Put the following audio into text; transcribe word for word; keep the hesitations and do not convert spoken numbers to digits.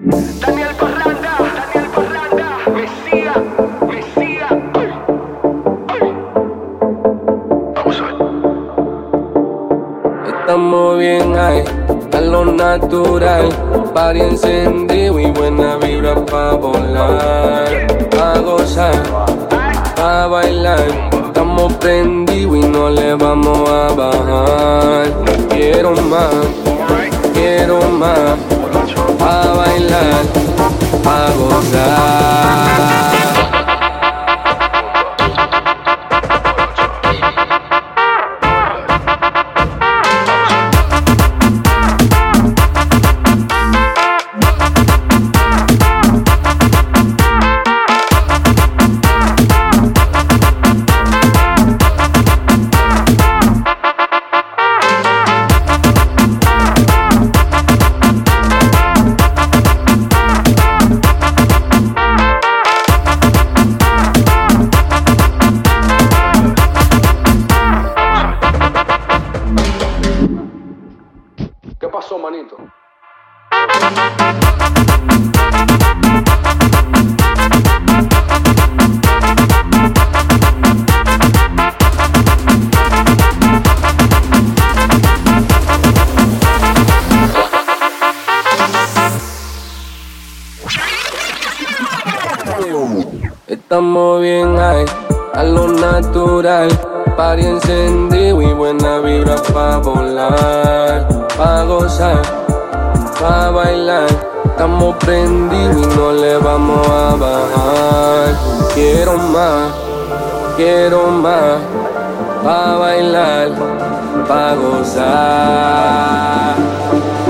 Daniel Parranda, Daniel Parranda, Mesía, Mesía. Ay, ay. Vamos a ver. Estamos bien high, a lo natural. Party encendido y buena vibra pa' volar, pa' gozar, pa' bailar. Estamos prendidos y no le vamos a bajar. Quiero más, quiero más, pa' bailar, pa' gozar. ¿Qué pasó, manito? Estamos bien high, a lo natural. Party encendido y buena vibra pa' volar, pa' gozar, pa' bailar. Estamos prendidos y no le vamos a bajar. Quiero más, quiero más, pa' bailar, pa' gozar.